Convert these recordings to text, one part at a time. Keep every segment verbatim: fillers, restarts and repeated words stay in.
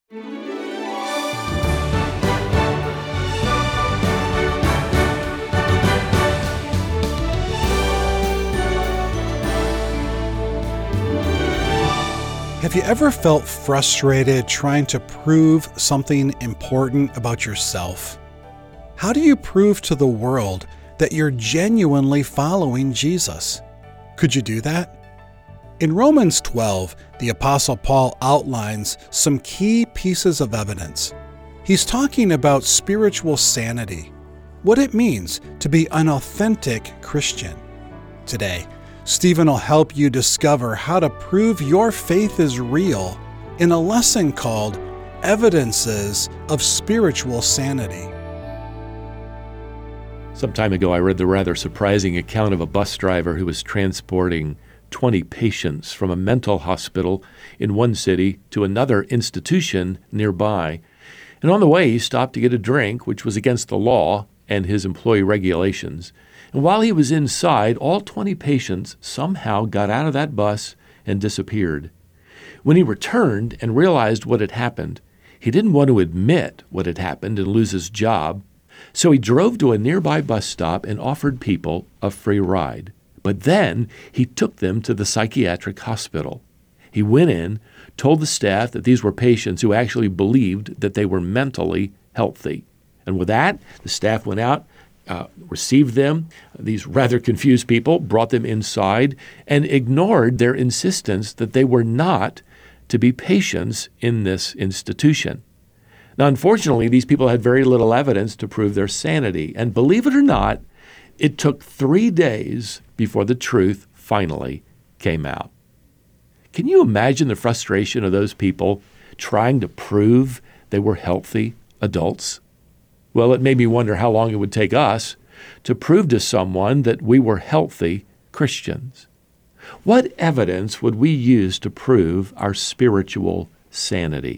Have you ever felt frustrated trying to prove something important about yourself? How do you prove to the world that you're genuinely following Jesus? Could you do that? In Romans twelve, the Apostle Paul outlines some key pieces of evidence. He's talking about spiritual sanity, what it means to be an authentic Christian. Today, Stephen will help you discover how to prove your faith is real in a lesson called Evidences of Spiritual Sanity. Some time ago, I read the rather surprising account of a bus driver who was transporting twenty patients from a mental hospital in one city to another institution nearby. And on the way, he stopped to get a drink, which was against the law and his employee regulations. And while he was inside, all twenty patients somehow got out of that bus and disappeared. When he returned and realized what had happened, he didn't want to admit what had happened and lose his job, so he drove to a nearby bus stop and offered people a free ride. But then he took them to the psychiatric hospital. He went in, told the staff that these were patients who actually believed that they were mentally healthy. And with that, the staff went out, Uh, received them, these rather confused people, brought them inside, and ignored their insistence that they were not to be patients in this institution. Now, unfortunately, these people had very little evidence to prove their sanity, and believe it or not, it took three days before the truth finally came out. Can you imagine the frustration of those people trying to prove they were healthy adults? Well, it made me wonder how long it would take us to prove to someone that we were healthy Christians. What evidence would we use to prove our spiritual sanity?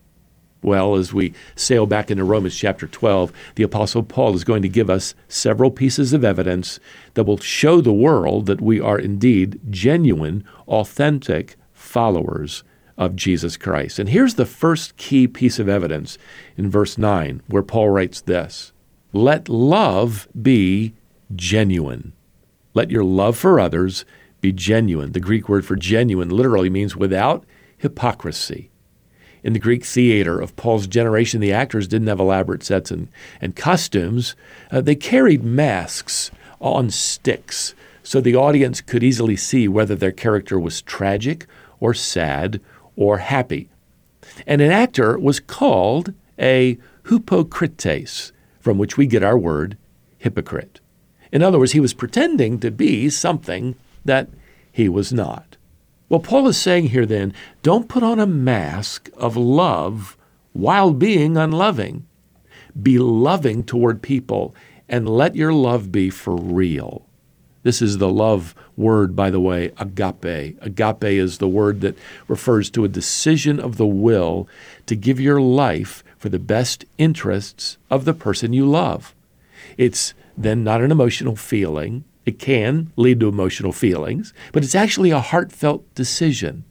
Well, as we sail back into Romans chapter twelve, the Apostle Paul is going to give us several pieces of evidence that will show the world that we are indeed genuine, authentic followers of Jesus Christ. And here's the first key piece of evidence in verse nine, where Paul writes this: "Let love be genuine." Let your love for others be genuine. The Greek word for genuine literally means without hypocrisy. In the Greek theater of Paul's generation, the actors didn't have elaborate sets and, and costumes. Uh, they carried masks on sticks so the audience could easily see whether their character was tragic or sad or happy. And an actor was called a hypokrites, from which we get our word hypocrite. In other words, he was pretending to be something that he was not. Well, Paul is saying here then, don't put on a mask of love while being unloving. Be loving toward people and let your love be for real. This is the love word, by the way, agape. Agape is the word that refers to a decision of the will to give your life for the best interests of the person you love. It's then not an emotional feeling. It can lead to emotional feelings, but it's actually a heartfelt decision.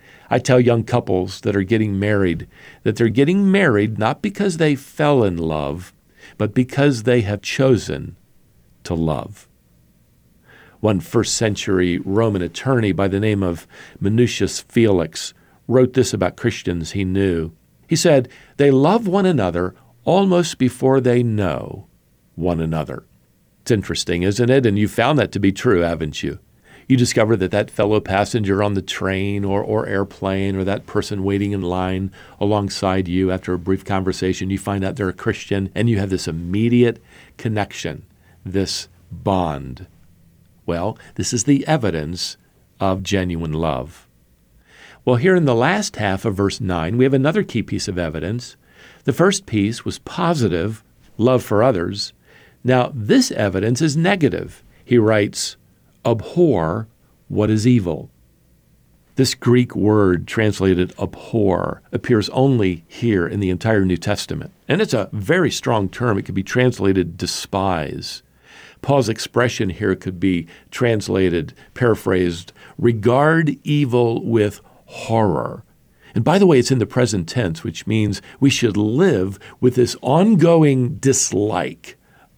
I tell young couples that are getting married that they're getting married not because they fell in love, but because they have chosen to love. One first-century Roman attorney by the name of Minucius Felix wrote this about Christians he knew. He said, "They love one another almost before they know one another." It's interesting, isn't it? And you found that to be true, haven't you? You discover that that fellow passenger on the train or, or airplane or that person waiting in line alongside you after a brief conversation, you find out they're a Christian, and you have this immediate connection, this bond. Well, this is the evidence of genuine love. Well, here in the last half of verse nine, we have another key piece of evidence. The first piece was positive, love for others. Now, this evidence is negative. He writes, abhor what is evil. This Greek word translated abhor appears only here in the entire New Testament. And it's a very strong term. It could be translated despise. Paul's expression here could be translated, paraphrased, regard evil with horror. And by the way, it's in the present tense, which means we should live with this ongoing dislike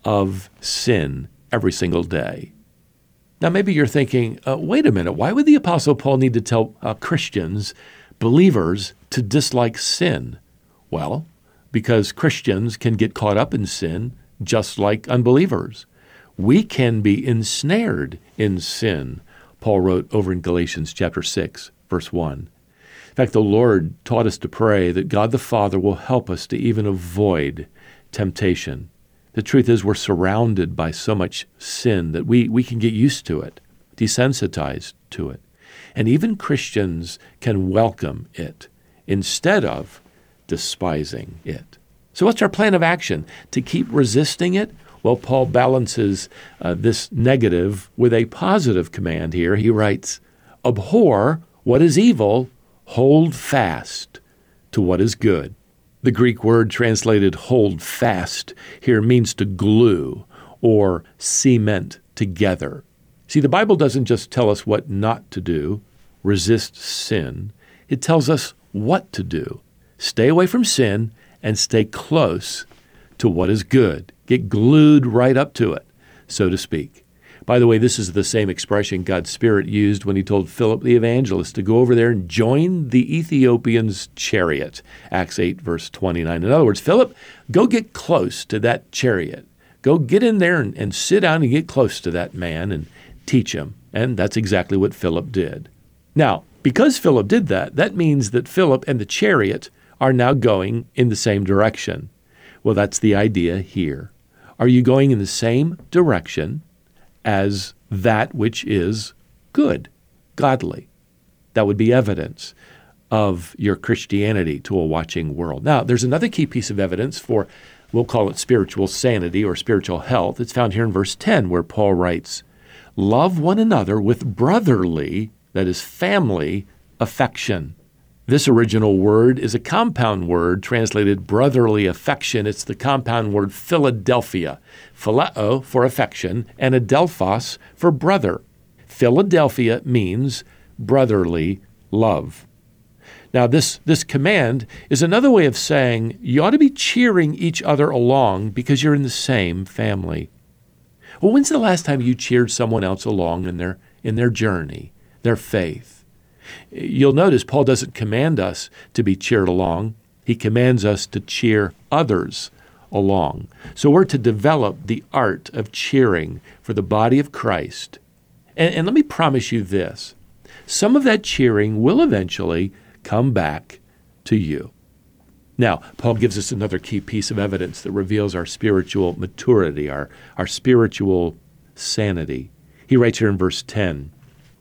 of sin every single day. Now, maybe you're thinking, uh, wait a minute, why would the Apostle Paul need to tell uh, Christians, believers, to dislike sin? Well, because Christians can get caught up in sin just like unbelievers. We can be ensnared in sin, Paul wrote over in Galatians chapter six, verse one. In fact, the Lord taught us to pray that God the Father will help us to even avoid temptation. The truth is we're surrounded by so much sin that we, we can get used to it, desensitized to it. And even Christians can welcome it instead of despising it. So what's our plan of action? To keep resisting it? Well, Paul balances uh, this negative with a positive command here. He writes, abhor what is evil, hold fast to what is good. The Greek word translated hold fast here means to glue or cement together. See, the Bible doesn't just tell us what not to do, resist sin. It tells us what to do. Stay away from sin and stay close to what is good. Get glued right up to it, so to speak. By the way, this is the same expression God's Spirit used when he told Philip the evangelist to go over there and join the Ethiopian's chariot, Acts eight, verse twenty-nine. In other words, Philip, go get close to that chariot. Go get in there and, and sit down and get close to that man and teach him. And that's exactly what Philip did. Now, because Philip did that, that means that Philip and the chariot are now going in the same direction. Well, that's the idea here. Are you going in the same direction as that which is good, godly? That would be evidence of your Christianity to a watching world. Now, there's another key piece of evidence for, we'll call it spiritual sanity or spiritual health. It's found here in verse ten, where Paul writes, love one another with brotherly, that is family, affection. This original word is a compound word translated brotherly affection. It's the compound word Philadelphia, phileo for affection, and adelphos for brother. Philadelphia means brotherly love. Now, this, this command is another way of saying you ought to be cheering each other along because you're in the same family. Well, when's the last time you cheered someone else along in their, in their journey, their faith? You'll notice Paul doesn't command us to be cheered along. He commands us to cheer others along. So we're to develop the art of cheering for the body of Christ. And, and let me promise you this. Some of that cheering will eventually come back to you. Now, Paul gives us another key piece of evidence that reveals our spiritual maturity, our, our spiritual sanity. He writes here in verse ten,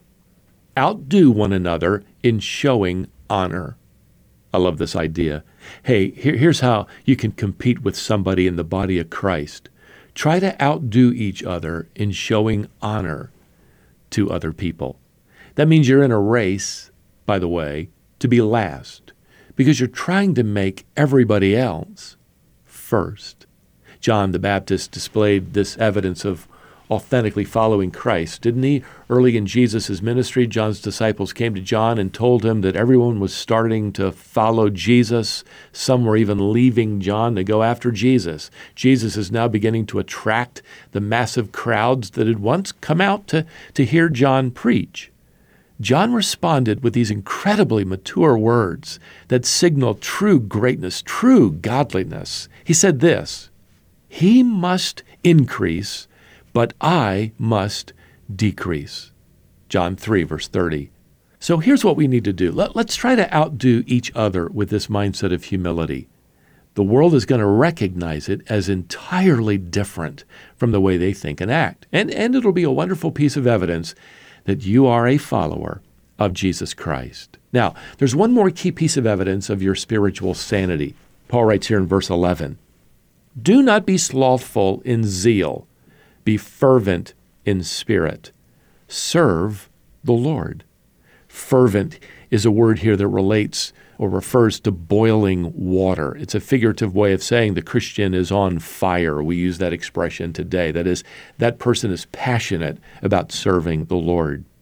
outdo one another in showing honor. I love this idea. Hey, here, here's how you can compete with somebody in the body of Christ. Try to outdo each other in showing honor to other people. That means you're in a race, by the way, to be last, because you're trying to make everybody else first. John the Baptist displayed this evidence of authentically following Christ, didn't he? Early in Jesus' ministry, John's disciples came to John and told him that everyone was starting to follow Jesus. Some were even leaving John to go after Jesus. Jesus is now beginning to attract the massive crowds that had once come out to, to hear John preach. John responded with these incredibly mature words that signal true greatness, true godliness. He said this, "He must increase, but I must decrease." John three, verse thirty. So here's what we need to do. Let, let's try to outdo each other with this mindset of humility. The world is going to recognize it as entirely different from the way they think and act. And, and it'll be a wonderful piece of evidence that you are a follower of Jesus Christ. Now, there's one more key piece of evidence of your spiritual sanity. Paul writes here in verse eleven, "Do not be slothful in zeal. Be fervent in spirit. Serve the Lord." Fervent is a word here that relates or refers to boiling water. It's a figurative way of saying the Christian is on fire. We use that expression today. That is, that person is passionate about serving the Lord.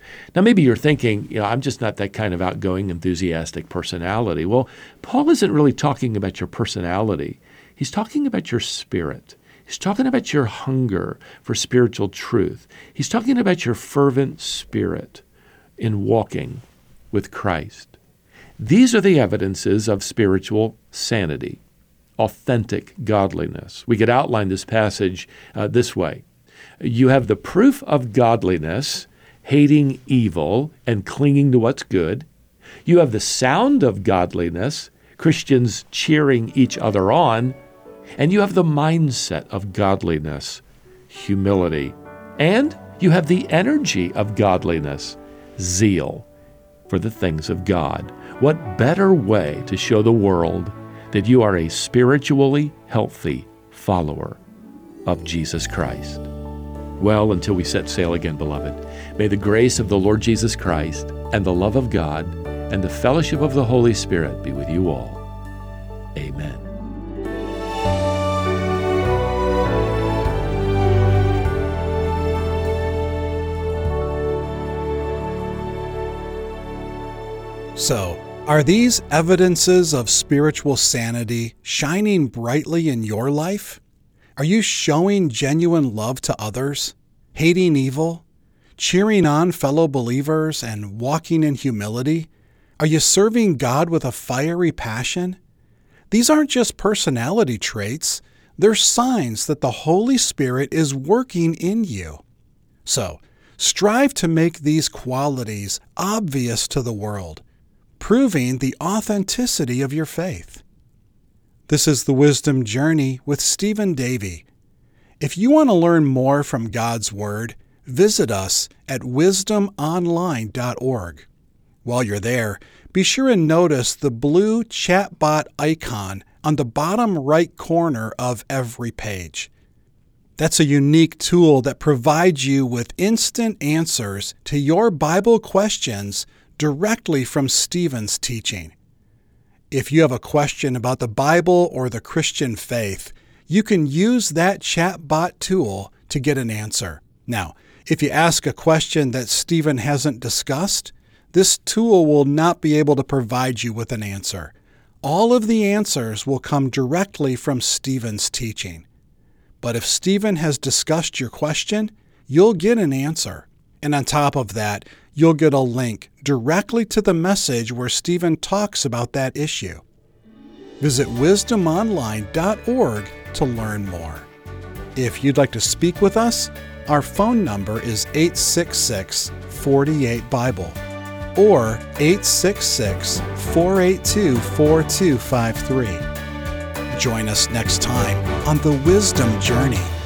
Now, maybe you're thinking, you know, I'm just not that kind of outgoing, enthusiastic personality. Well, Paul isn't really talking about your personality. He's talking about your spirit. He's talking about your hunger for spiritual truth. He's talking about your fervent spirit in walking with Christ. These are the evidences of spiritual sanity, authentic godliness. We could outline this passage uh, this way. You have the proof of godliness, hating evil and clinging to what's good. You have the sound of godliness, Christians cheering each other on. And you have the mindset of godliness, humility. And you have the energy of godliness, zeal for the things of God. What better way to show the world that you are a spiritually healthy follower of Jesus Christ? Well, until we set sail again, beloved, may the grace of the Lord Jesus Christ and the love of God and the fellowship of the Holy Spirit be with you all. Amen. So, are these evidences of spiritual sanity shining brightly in your life? Are you showing genuine love to others, hating evil, cheering on fellow believers, and walking in humility? Are you serving God with a fiery passion? These aren't just personality traits. They're signs that the Holy Spirit is working in you. So, strive to make these qualities obvious to the world, proving the authenticity of your faith. This is the Wisdom Journey with Stephen Davey. If you want to learn more from God's Word, visit us at wisdom online dot org. While you're there, be sure and notice the blue chatbot icon on the bottom right corner of every page. That's a unique tool that provides you with instant answers to your Bible questions directly from Stephen's teaching. If you have a question about the Bible or the Christian faith, you can use that chatbot tool to get an answer. Now, if you ask a question that Stephen hasn't discussed, this tool will not be able to provide you with an answer. All of the answers will come directly from Stephen's teaching. But if Stephen has discussed your question, you'll get an answer. And on top of that, you'll get a link directly to the message where Stephen talks about that issue. Visit wisdom online dot org to learn more. If you'd like to speak with us, our phone number is eight six six, four eight, Bible or eight six six, four eight two, four two five three. Join us next time on the Wisdom Journey.